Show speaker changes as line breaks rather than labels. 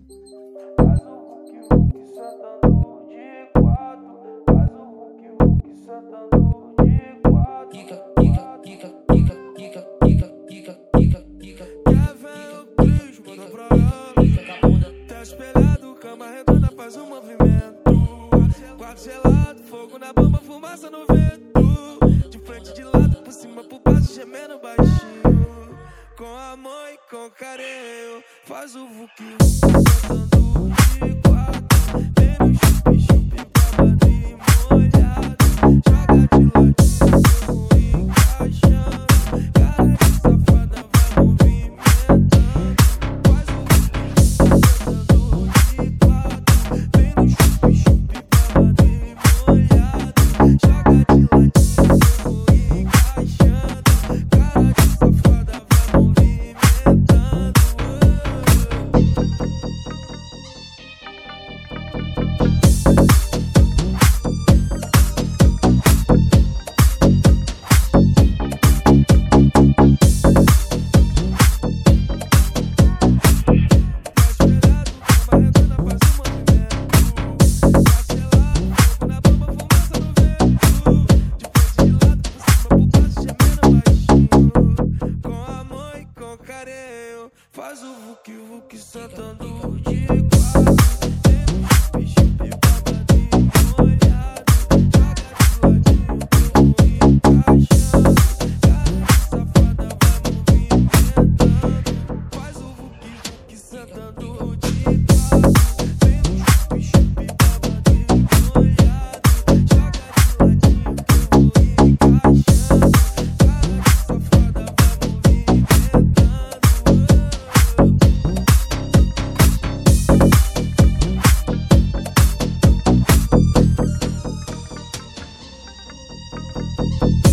Faz o Hulk sentando de quatro. Faz o Hulk sentando de quatro.
Quica, quica, quica, quica, quica, quica, quica, quica, quica.
Quer ver o Cris, manda pra ela. Tá espelhado, cama redonda, faz um movimento. Quarto gelado, fogo na bomba, fumaça no vento. De frente, de lado, por cima, por baixo, gemendo baixinho. Com amor e com carinho, faz o Hulk sentando de quatro. Vem no chup-chup, babado e molhado. Joga de ladinho, encaixando. Cara de safada vai movimentando. Faz o Hulk sentando de quatro. Vem no chup-chup, babado e molhado. Joga de ladinho, encaixando. Cara de safada vai movimentando. Faz o Hulk sentando de quatro. Vem no chup-chup, babado e molhado. Joga de ladinho, encaixando. Cara de safada vai movimentando. Faz o Hulk sentando de quatro. Vem no chup-chup, babado e molhado. Joga de ladinho, encaixando. Cara de safada vai movimentando.
Quica.